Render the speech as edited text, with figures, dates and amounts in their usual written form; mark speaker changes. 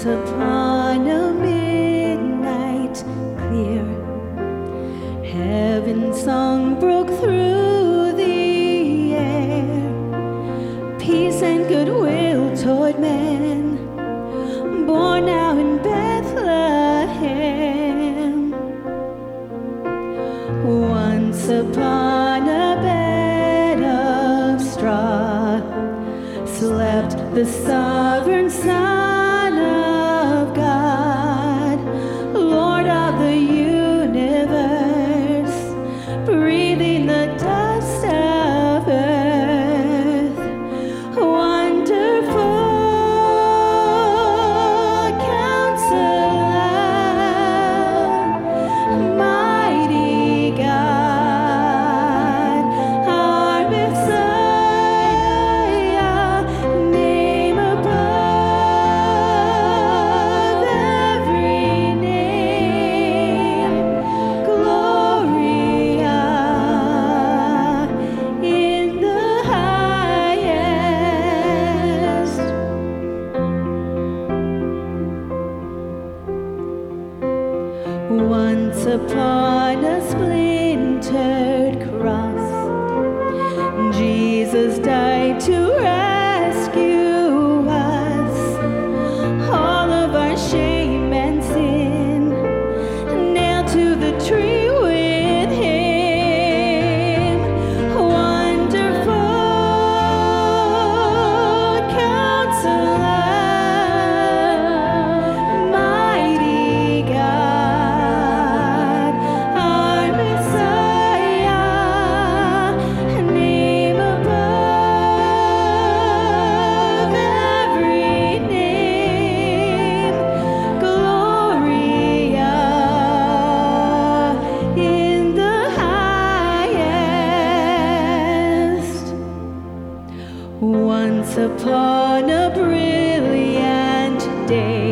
Speaker 1: Once upon a midnight clear, heaven's song broke through the air. Peace and goodwill toward men, born now in Bethlehem. Once upon a bed of straw slept the sovereign Son of God, Lord of the universe, breathing the dust of earth. Wonderful Counselor, mighty God, our Messiah, name above every name, Gloria in the highest. Once upon a splintered cross, Jesus died to rescue us. All of our shame and sin nailed to the tree with him. Wonderful Counselor, mighty God, our Messiah, name above every name, Gloria in the highest. Once upon a brilliant day,